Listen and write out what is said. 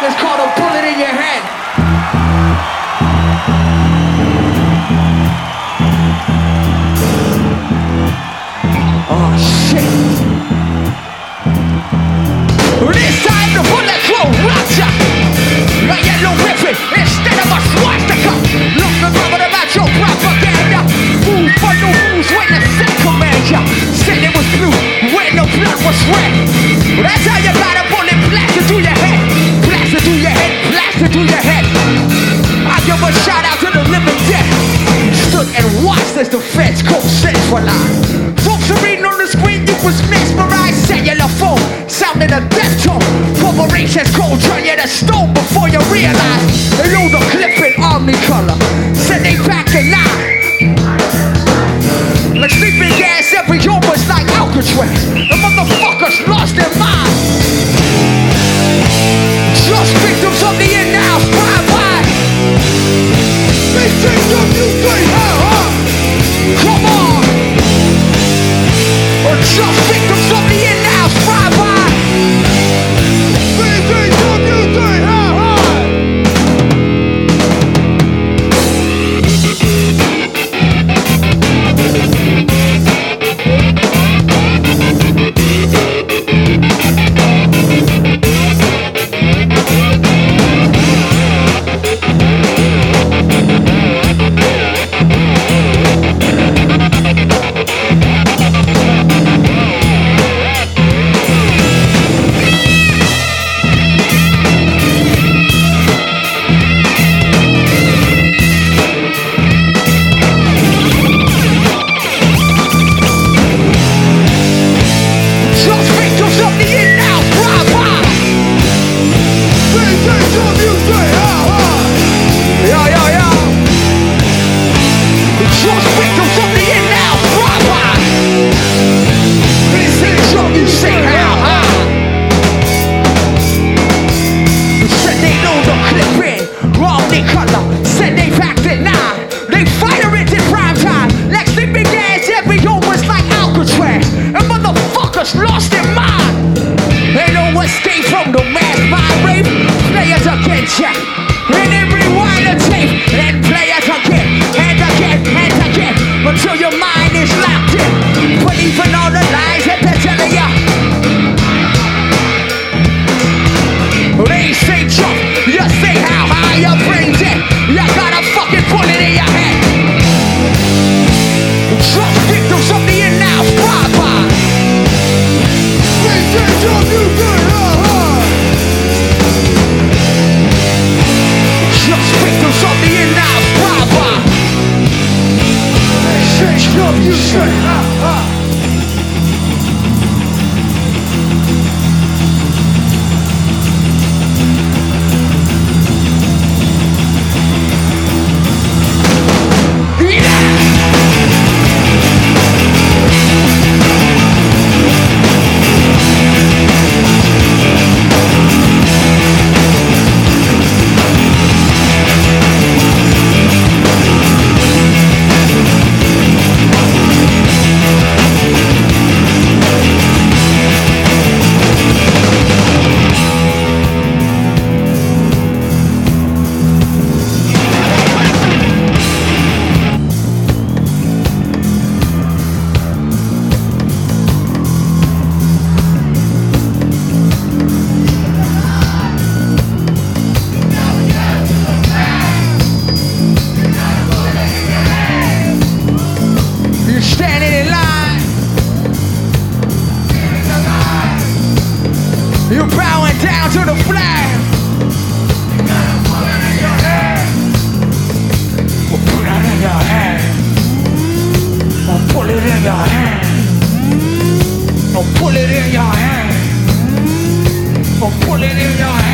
It's called a bullet in your head. Oh shit. This time the bullet flow rocks ya. A yellow ribbon instead of a swastika. Look remember about your propaganda. Move for the rules when the set command ya. Said it was blue when the blood was red. That's how you got a bullet blasted through your head. Blasted through your head, blasted through your head. I give a shout out to the living dead. Stood and watched as the feds go centralized. Folks are reading on the screen, you was mesmerized. Cellular phone, sounding a death tone. Corporations cold, turn you to stone before you realize. They know the clip in army color. Said they back in line. Like sleeping gas, every year was like Alcatraz. The motherfuckers lost their mind. Just victims of the in-house drive-by. They take the music, come on. Or just victims of the in-house drive-by. They take the music, lost their mind. Ain't no escape from the mass mind rape. Players again check, and then rewind the tape, and players again, and again, and again, until your mind is locked in. Believing all the lies that they're telling ya. They say jump, you say how high your brain's at. You got a fucking bullet in your head. Trust victims of the in-house drive-by. Just victims of the in-house drive-by. Change your music. You're bowing down to the flag. Put it in your hand. Put it in your hand. Put it in your hand. Put it in your hand. Put it in your hand.